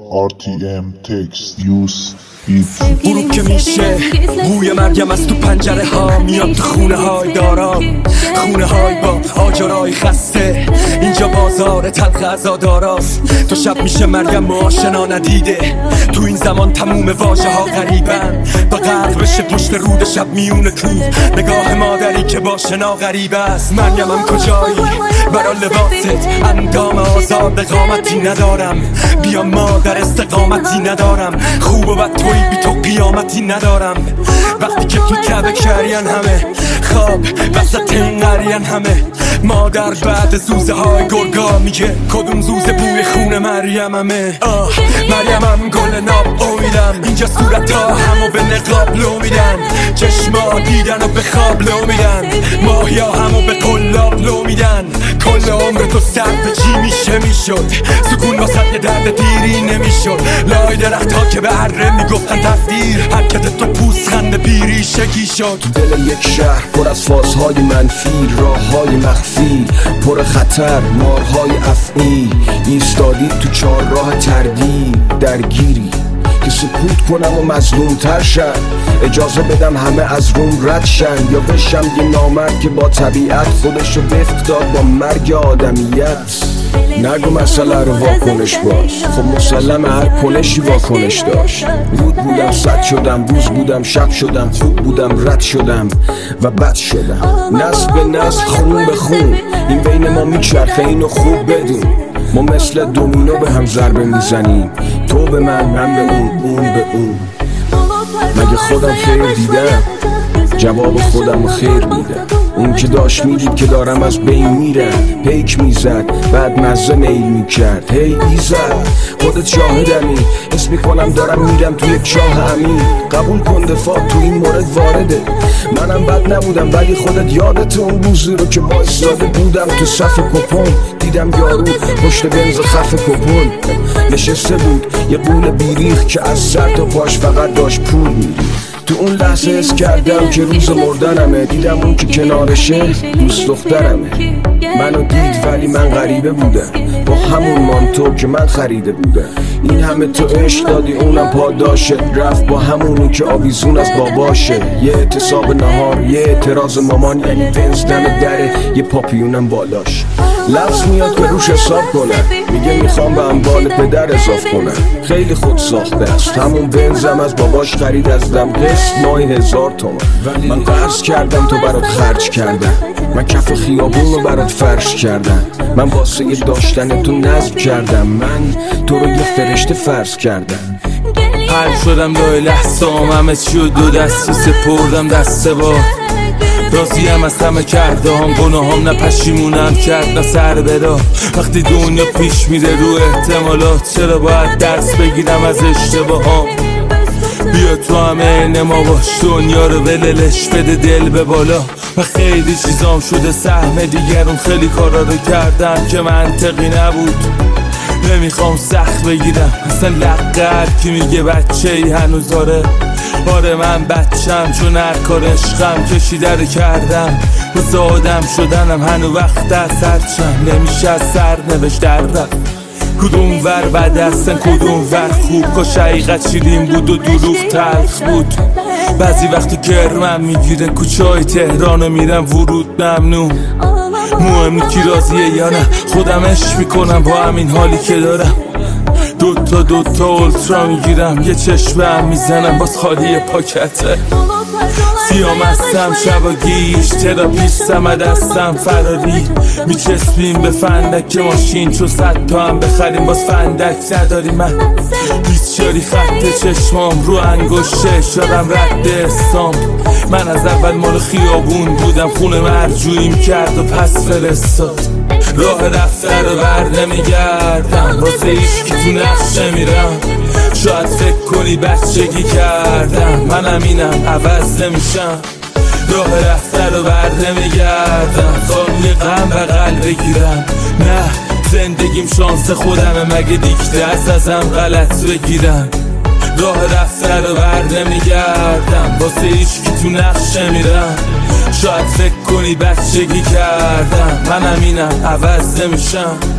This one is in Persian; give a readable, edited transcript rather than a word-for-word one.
RTM Text Use غروب که میشه بوی مرگم از تو پنجره ها میاد تو خونه های دارام، خونه های با آجرای خسته. اینجا بازار تلخ عزاداراست. تو شب میشه مرگم آشنا ندیده. تو این زمان تموم واژه ها غریبن، با غرق بشه پشت رود شب میون کوه. نگاه مادری که با شنا غریب است. مرگمم کجایی برا لباست اندام آزاد قامتی ندارم. بیا مادر استقامتی ندارم. خوب و بد توی بی تو قیامتی ندارم. وقتی که تو کعبه کرین همه خواب وسط این قرین همه. مادر بعد زوزه های گرگا میگه کدوم زوزه بوی خون مریممه. مریمم گل ناب امیدم. اینجا صورت ها همو به نقاب لو میدن. چشما دیدن و به خواب لو میدن. ماهیا همو به قلاب لو میدن. کل عمر تو صرف چی میشه میشد. سکون واسط یه درد دیری نمیشد. لای درخت ها که به اره میگفتن تقدیر. حرکت تو پوزخند بیری شگی شد. تو دل یک شهر پر از فازهای منفی، راه های مخفی پر خطر، مارهای افعی. ایستادی تو چهار راه تردید درگیری که سکوت کنم و مظلوم تر شن. اجازه بدم همه از روم رد شن، یا بشم یه نامرد که با طبیعت خودشو وفق داد با مرگ آدمیت. نگو مسئله رو واکنش باش، خب مسلم هر کنشی واکنش داشت. رود بودم صد شدم، روز بودم شب شدم، خوب بودم رد شدم و بد شدم. نسل به نسل خون به خون این بین ما میچرخه، اینو خوب بدون. ما مثل دومینو به هم ضربه میزنیم، تو به من به اون به اون. مگه خودم خیر دیدم؟ جواب خودم خیر میدم. اون که داشت میدید که دارم از بین میرم، پیک میزد بعد مزه میل میکرد. هی ایزد خودت شاهدمی، حس میکنم دارم میرم تو یک چاه عمیق. قبول کن دفاع تو این مورد وارده. منم بد نبودم ولی خودت یادت اون روزی رو که با ایستاده بودم تو صف کپون. دیدم یارو پشت بنز خف کپون نشسته بود، یه قول بیریخ که از سر تا پاش فقط داشت پول میریخت. تو اون لحظه حس کردم که روز مردنمه. دیدم اون که کنارشه دوست دخترمه. منو دید ولی من غریبه بودم، با همون مانتو که من خریده بودم. این همه تو عشق دادی اونم پاداشه، رفت با همونی که آویزون از باباشه. یه اعتصاب نهار، یه اعتراض مامان، یعنی بنز دم دره، یه پاپیونم بالاش. لفظ میاد که روش حساب کنم، میگه میخوام به اموال پدر اضاف کنم. خیلی خود ساخته است، همون بنزم از باباش خرید از دم قسط ماهی 1000 تومان. ولی من قرض کردم تو برات خرج کردم. من کف خیابون رو برات فرش کردم. من واسه یه داشتن تو نصب کردم. من تو رو یه فرشته فرض کردم. حل شدم لای لحظام، همه چی و دو دستی سپردم دسته با. راضیم از همه کرده هم، گناهام نه پشیمونم کرد نه سر بدا. وقتی دنیا پیش میره رو احتمالات، چرا باید درس بگیرم از اشتباهام؟ بیا تو همه این ما باش، دنیا رو وللش بده دل به بالا. و خیلی چیزام شده سهم دیگرون، خیلی کارا رو کردم که منطقی نبود. نمیخوام سخت بگیرم اصلا لقر کی میگه بچه ای هنوز داره. آره من بچم چون هر کار عشقم کشیده رو کردم. واسه آدم شدنم هنو وقت از هرچم نمیشه از سر نوشت دردم. کدوم ور بد هستن کدوم ور خوب، کاش حقیقت شیرین بود و دروغ تلخ بود. بعضی وقتی کرمم میگیره کوچه های تهرانو میرم ورود ممنوع. مهمی کی راضیه یا نه، خودم عشق میکنم با همین حالی که دارم. دوتا اولترا میگیرم، یه چشمم میزنم باز خالی پاکته. سیام هستم شبا گیش، تراپیستم دستم فراری. میچسبیم به فندک ماشین، چون 100 تا هم بخریم باز فندک نداری. من بیچاری خط چشمام رو انگشته اشارم رد استام. من از اول مال خیابون بودم، خونه مرجوعیم کرد و پس فرستاد. راه رفته رو بر نمیگردم، واسه ایش که تو نقشه میرم. شاید فکر کنی بچگی کردم، منم اینم عوض نمیشم. راه رفته رو بر نمیگردم، خانوی غم بغل بگیرم. نه زندگیم شانس خودمه، مگه دیکته ازم غلط بگیرم. راه رفته رو بر نمیگردم، واسه ایش که تو نقشه میرم. شاید فکر کنی بچگی کردم، منم اینم عوض نمیشم.